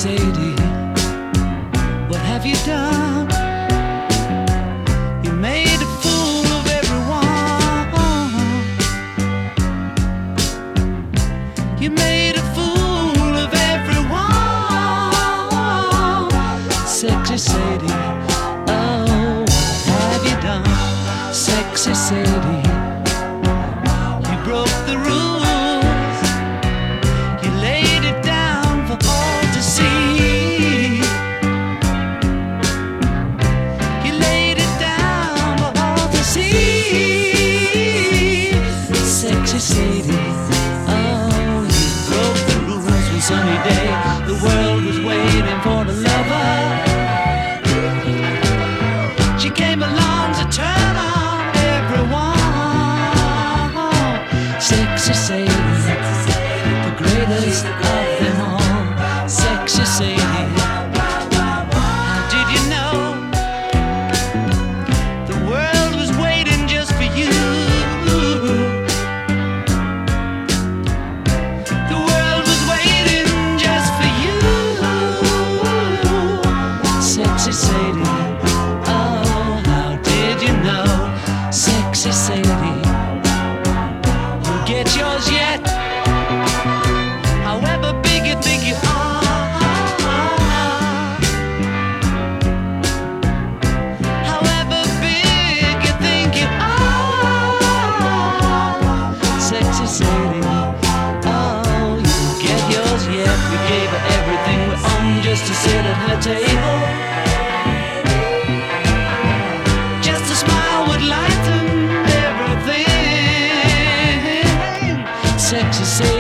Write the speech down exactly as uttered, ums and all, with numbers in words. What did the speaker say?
Sadie, what have you done? You made a fool of everyone. You made a fool of everyone. Sexy Sadie, oh, what have you done? Sexy Sadie, you broke the rules. You laid it down for all to see. You laid it down for all to see. Sexy Sadie, oh, you broke the rules one sunny day. The world was waiting for the lover. She came along to turn on everyone. Sexy Sadie, the greatest of them all. Sexy Sadie, how did you know the world was waiting just for you? The world was waiting just for you. Sexy Sadie, oh, how did you know? Sexy Sadie, you'll get yours yet, however big you think you are. However big you think you are. Sexy Sadie, oh, you'll get yours yet. We gave her everything we own just to sit at her table. Just a smile would lighten everything. Sexy Sadie,